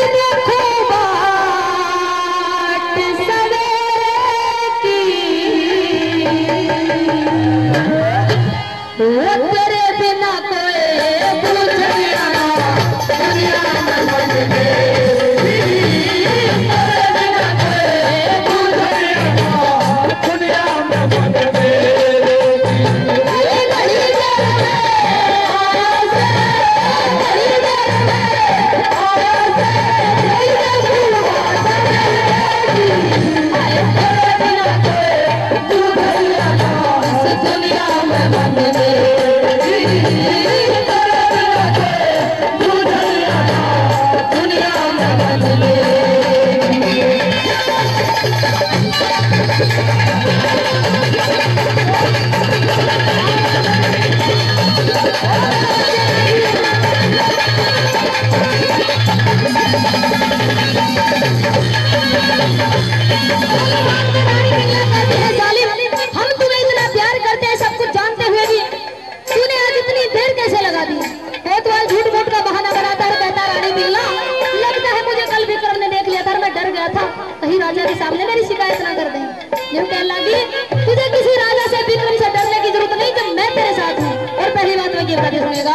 राजा के सामने मेरी शिकायत ना कर दें। जो कहने लगी तुझे किसी राजा से विक्रम से डरने की जरूरत नहीं जब मैं तेरे साथ हूँ। और पहली बात मैं ये बता के सुनेगा,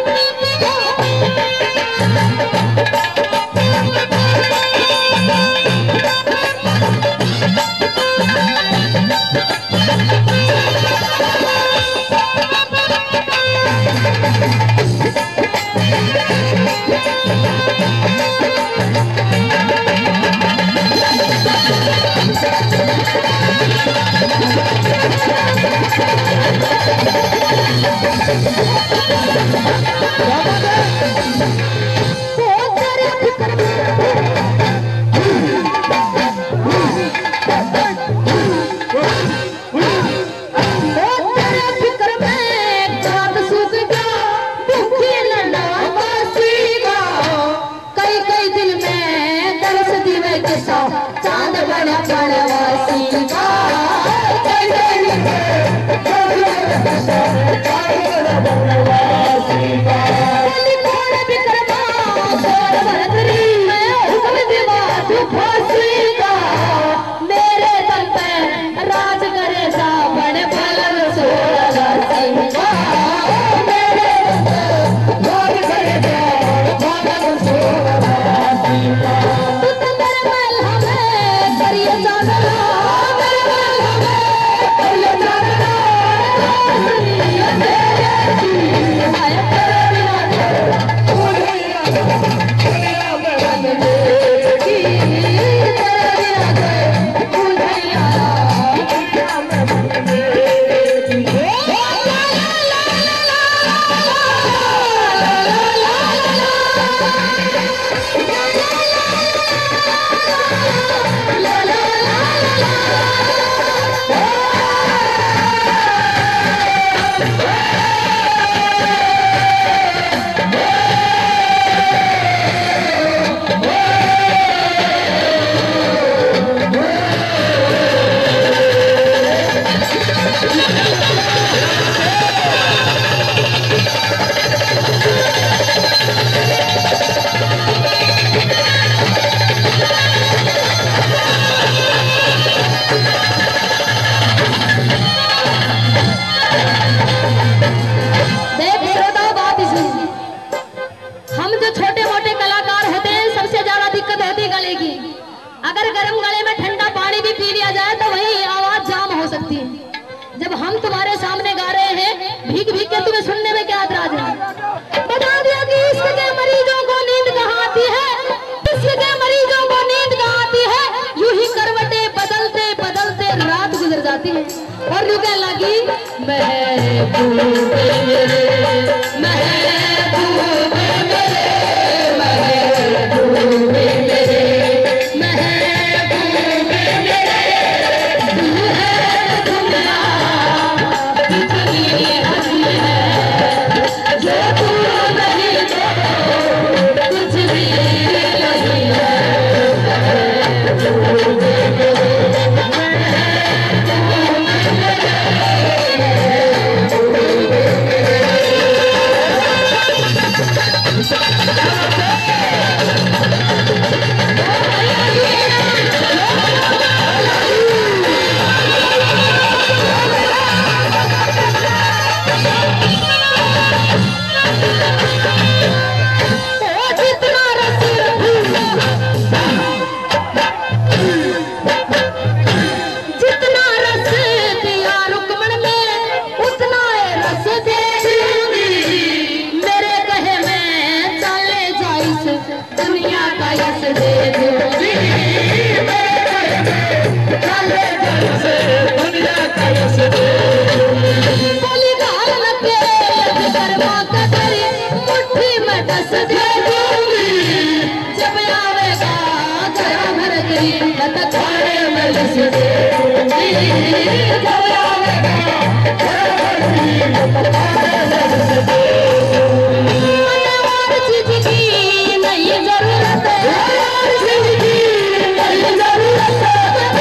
और रुके लगी महबूब मेरे महबूब मेरे महबूब मेरे महबूब मेरे तू है दुनिया कितनी हसी है जो तू नहीं तो कुछ भी नहीं है महबूब मेरे रस दे दूंगी जब आवेगा गया भर गई मैं तो थारे में रस दे दूंगी जब आवेगा गया भर गई मैं तो थारे में रस दे दूंगी और चीज की नहीं जरूरत है और चीज की नहीं जरूरत है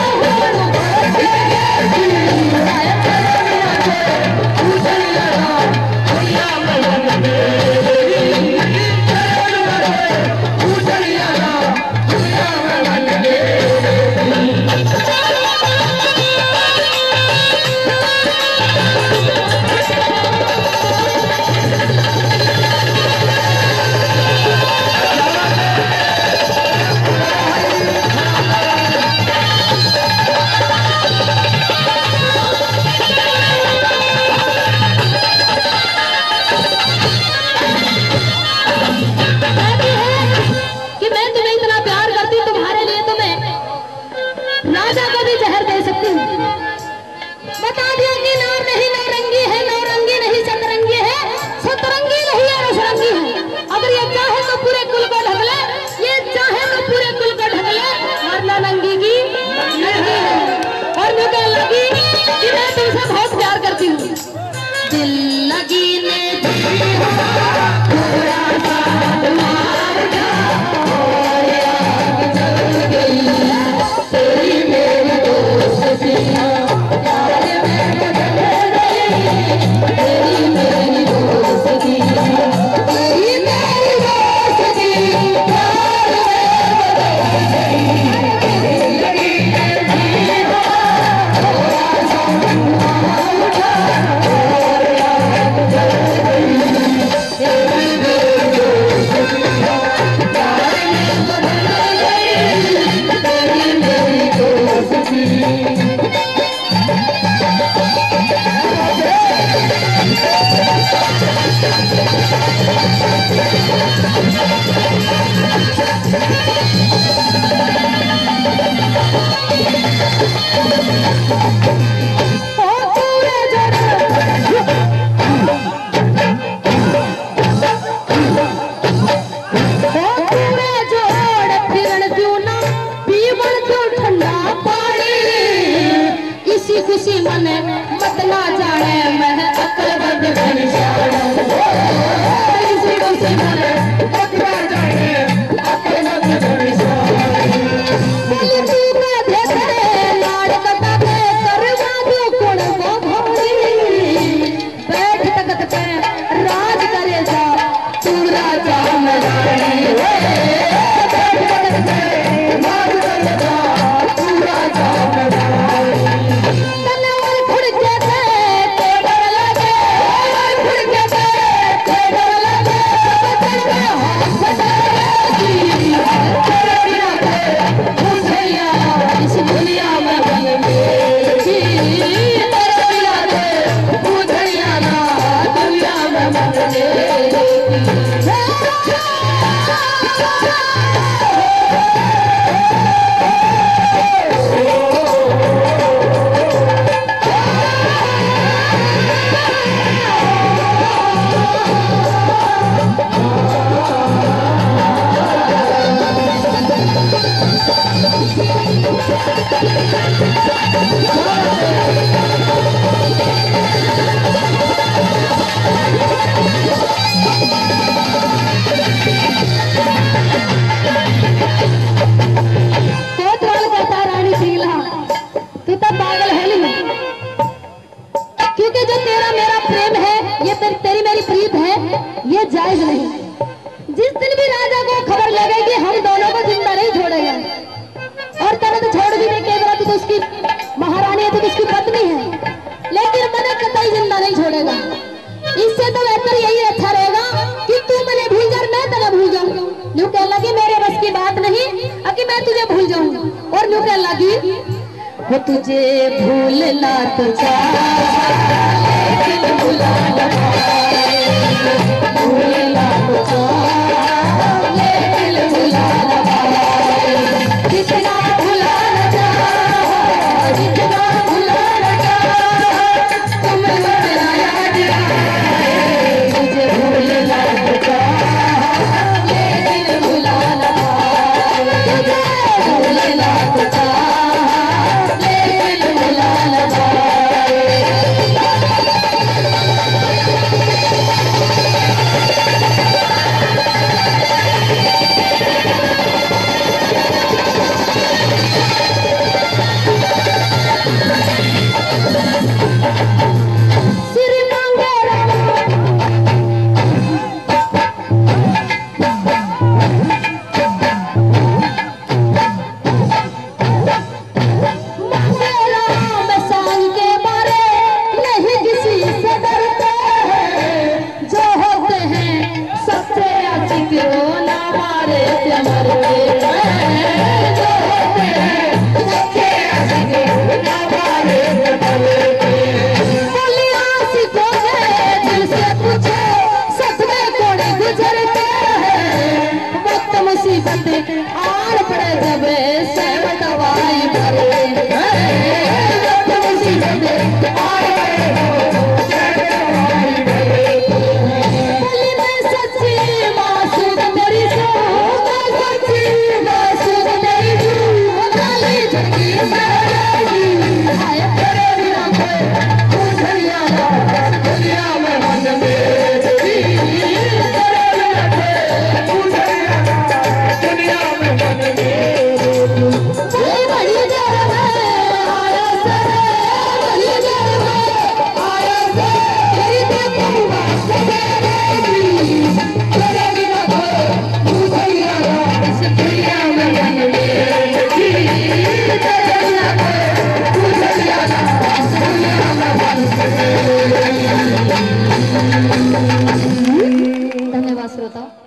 जायज नहीं। जिस दिन भी राजा को खबर लगेगी हम दोनों को जिंदा नहीं छोड़ेगा। और तने तो छोड़ भी नहीं, तो उसकी महारानी है, तो उसकी पत्नी है, लेकिन मैंने कतई जिंदा नहीं छोड़ेगा। इससे तो बेहतर यही अच्छा रहेगा कि तू मुझे भूल जा, मैं तेरा भूल जाऊं। न्यू कह लगी मेरे बस की बात नहीं कि मैं तुझे भूल जाऊं। और न्यू कह लगी वो तुझे भूलना तो लेकिन भुलाना भूलना तो लेकिन भुलाना जितना भुलाना चाहो जितना भुलाना चाहो तुम याद आए मुझे भूलना तो धन्यवाद श्रोता।